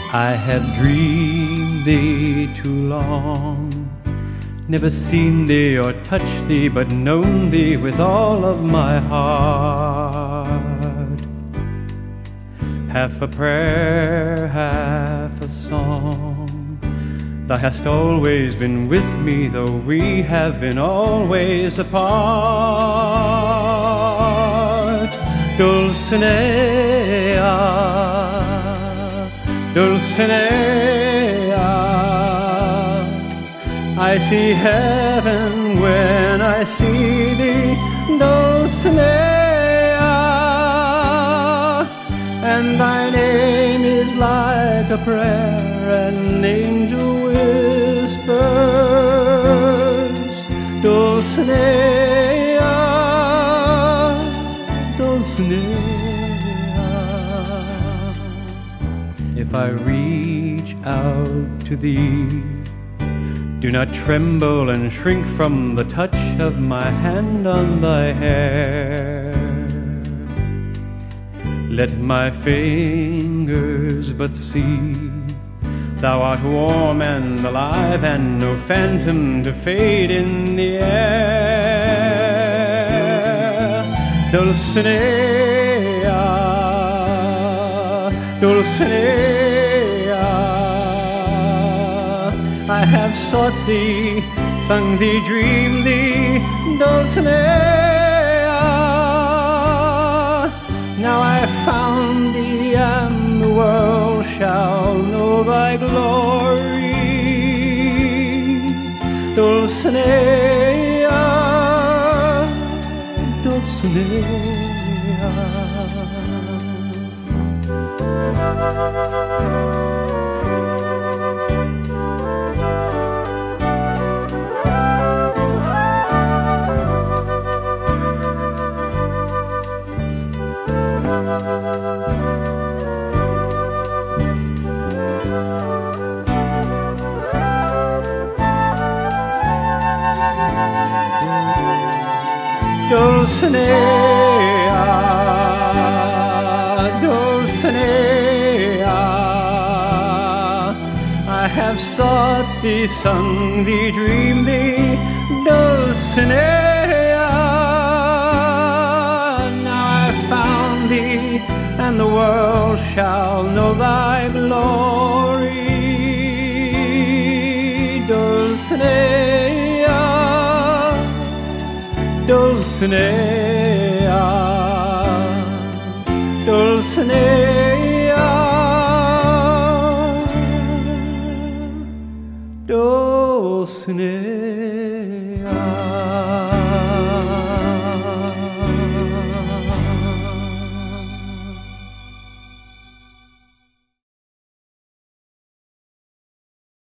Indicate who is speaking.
Speaker 1: I have dreamed thee too long, never seen thee or touched thee, but known thee with all of my heart. Half a prayer, half a song, thou hast always been with me, though we have been always apart. Dulcinea, Dulcinea, I see heaven when I see thee, Dulcinea, and thy name is like a prayer an angel whispers. Dulcinea, Dulcinea. If I reach out to thee, do not tremble and shrink from the touch of my hand on thy hair. Let my fingers but see thou art warm and alive, and no phantom to fade in the air. Dulcinea, Dulcinea, I have sought thee, sung thee, dreamed thee, Dulcinea. Now I found thee, and the world shall know thy glory. Dulcinea, Dulcinea. Dulcinea, Dulcinea, I have sought thee, sung thee, dreamed thee, Dulcinea. Now I found thee, and the world shall know thy glory. Dulcinea, Dulcinea, Dulcinea, Dulcinea.